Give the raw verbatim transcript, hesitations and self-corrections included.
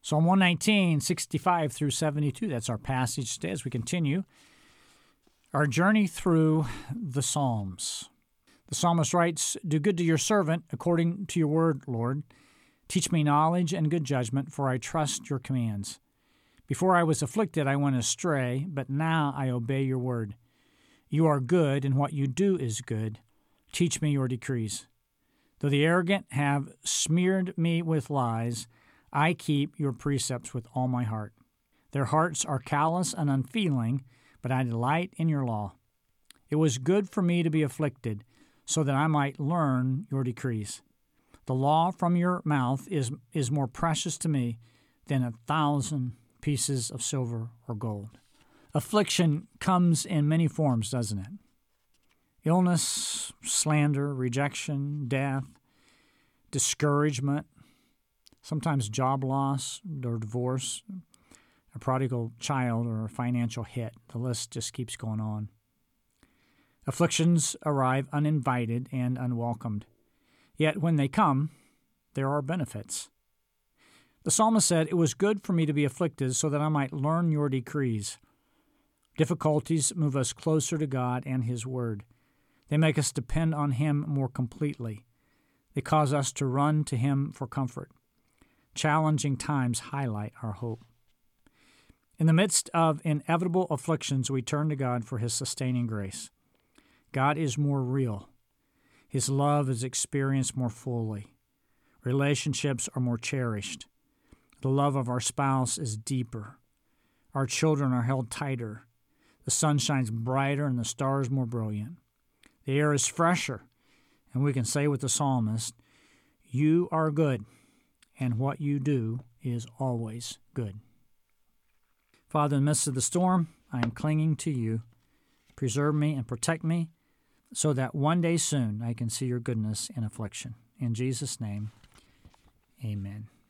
Psalm one nineteen, sixty-five through seventy-two. That's our passage today as we continue our journey through the Psalms. The psalmist writes, "Do good to your servant according to your word, Lord. Teach me knowledge and good judgment, for I trust your commands. Before I was afflicted, I went astray, but now I obey your word. You are good, and what you do is good. Teach me your decrees. Though the arrogant have smeared me with lies, I keep your precepts with all my heart. Their hearts are callous and unfeeling, but I delight in your law. It was good for me to be afflicted, so that I might learn your decrees. The law from your mouth is, is more precious to me than a thousand pieces of silver or gold." Affliction comes in many forms, doesn't it? Illness, slander, rejection, death, discouragement, sometimes job loss or divorce, a prodigal child, or a financial hit. The list just keeps going on. Afflictions arrive uninvited and unwelcomed. Yet when they come, there are benefits. The psalmist said, "It was good for me to be afflicted so that I might learn your decrees." Difficulties move us closer to God and His Word. They make us depend on Him more completely. They cause us to run to Him for comfort. Challenging times highlight our hope. In the midst of inevitable afflictions, we turn to God for His sustaining grace. God is more real. His love is experienced more fully. Relationships are more cherished. The love of our spouse is deeper. Our children are held tighter. The sun shines brighter and the stars more brilliant. The air is fresher, and we can say with the psalmist, "You are good, and what you do is always good." Father, in the midst of the storm, I am clinging to you. Preserve me and protect me so that one day soon I can see your goodness in affliction. In Jesus' name, amen.